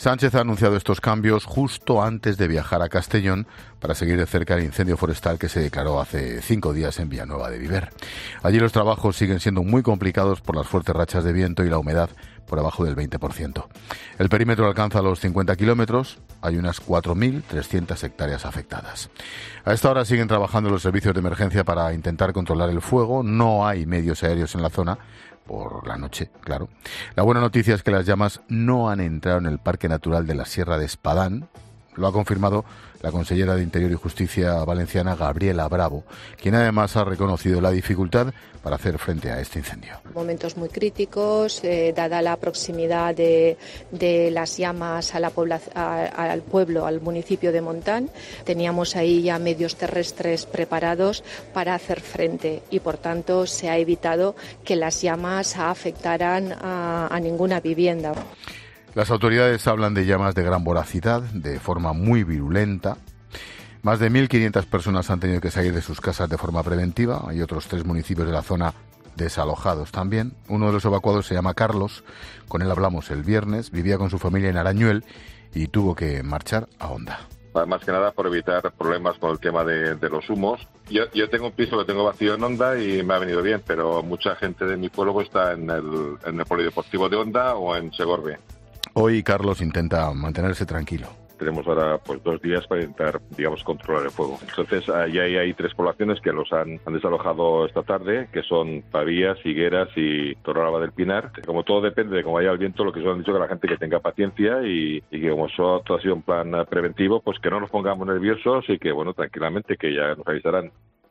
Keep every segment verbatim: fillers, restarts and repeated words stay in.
Sánchez ha anunciado estos cambios justo antes de viajar a Castellón para seguir de cerca el incendio forestal que se declaró hace cinco días en Villanueva de Viver. Allí los trabajos siguen siendo muy complicados por las fuertes rachas de viento y la humedad por abajo del veinte por ciento. El perímetro alcanza los cincuenta kilómetros, hay unas cuatro mil trescientas hectáreas afectadas. A esta hora siguen trabajando los servicios de emergencia para intentar controlar el fuego, no hay medios aéreos en la zona, por la noche, claro. La buena noticia es que las llamas no han entrado en el Parque Natural de la Sierra de Espadán. Lo ha confirmado la consellera de Interior y Justicia valenciana, Gabriela Bravo, quien además ha reconocido la dificultad para hacer frente a este incendio. Momentos muy críticos, eh, dada la proximidad de, de las llamas a la población, a, al pueblo, al municipio de Montán. Teníamos ahí ya medios terrestres preparados para hacer frente y, por tanto, se ha evitado que las llamas afectaran a, a ninguna vivienda. Las autoridades hablan de llamas de gran voracidad, de forma muy virulenta. Más de mil quinientas personas han tenido que salir de sus casas de forma preventiva. Hay otros tres municipios de la zona desalojados también. Uno de los evacuados se llama Carlos. Con él hablamos el viernes. Vivía con su familia en Arañuel y tuvo que marchar a Onda. Más que nada por evitar problemas con el tema de, de los humos. Yo, yo tengo un piso que tengo vacío en Onda y me ha venido bien, pero mucha gente de mi pueblo está en el, en el polideportivo de Onda o en Segorbe. Hoy Carlos intenta mantenerse tranquilo. Tenemos ahora pues dos días para intentar, digamos, controlar el fuego. Entonces, ahí hay, hay tres poblaciones que los han, han desalojado esta tarde, que son Pavías, Higueras y Torralba del Pinar. Como todo depende de cómo vaya el viento, lo que se han dicho que la gente que tenga paciencia y, y que como eso todo ha sido un plan preventivo, pues que no nos pongamos nerviosos y que, bueno, tranquilamente, que ya nos avisarán.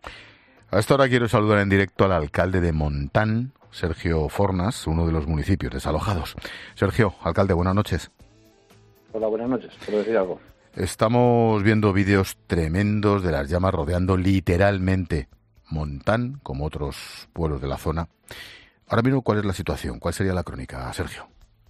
A esta hora quiero saludar en directo al alcalde de Montán, Sergio Fornas, uno de los municipios desalojados. Sergio, alcalde, buenas noches. Hola, buenas noches. ¿Puedo decir algo? Estamos viendo vídeos tremendos de las llamas rodeando literalmente Montán, como otros pueblos de la zona. Ahora mismo, ¿cuál es la situación? ¿Cuál sería la crónica, Sergio?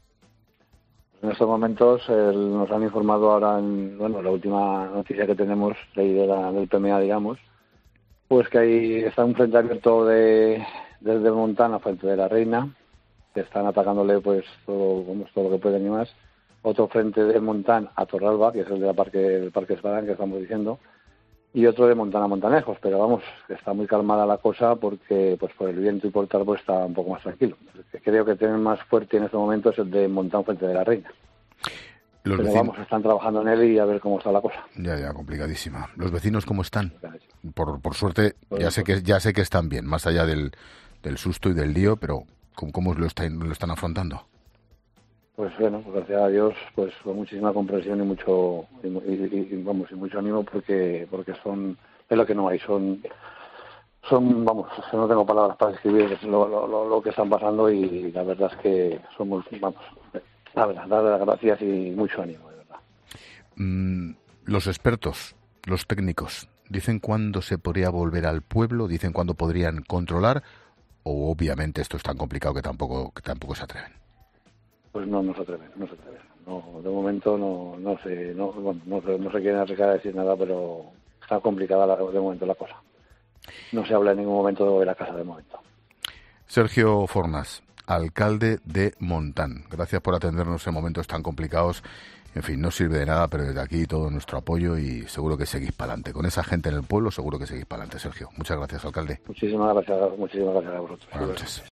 En estos momentos el, nos han informado ahora, en, bueno, la última noticia que tenemos de, de la, del P M A, digamos, pues que ahí está un frente abierto de desde Montán a Fuente de la Reina, que están atacándole pues todo, todo lo que pueden y más. Otro frente de Montán a Torralba, que es el de la parque, del Parque Espadán que estamos diciendo, y otro de Montán a Montanejos, pero vamos, está muy calmada la cosa porque pues por el viento y por tal pues está un poco más tranquilo. El que creo que tienen más fuerte en este momento es el de Montán Fuente de la Reina. Los pero vecinos... vamos, están trabajando en él y a ver cómo está la cosa. Ya, ya, complicadísima. ¿Los vecinos cómo están? Por, por suerte, ya sé que ya sé que están bien, más allá del, del susto y del lío, pero ¿cómo, cómo lo, están, lo están afrontando? Pues bueno, pues gracias a Dios, pues con muchísima comprensión y mucho y, y, y, vamos y mucho ánimo porque porque son es lo que no hay, son son vamos, no tengo palabras para describir lo, lo, lo que están pasando y la verdad es que somos vamos, la verdad, dar las gracias y mucho ánimo, de verdad. Mm, los expertos, los técnicos, dicen cuándo se podría volver al pueblo, dicen cuándo podrían controlar, o obviamente esto es tan complicado que tampoco que tampoco se atreven. Pues no, no se atreven, no se atreven. No, de momento no, no sé, no, bueno, no, no se quieren arriesgar a decir nada, pero está complicada la, de momento la cosa. No se habla en ningún momento de la casa de momento. Sergio Fornas, alcalde de Montán. Gracias por atendernos en momentos tan complicados. En fin, no sirve de nada, pero desde aquí todo nuestro apoyo y seguro que seguís para adelante. Con esa gente en el pueblo seguro que seguís para adelante, Sergio. Muchas gracias, alcalde. Muchísimas gracias, muchísimas gracias a vosotros. Buenas noches.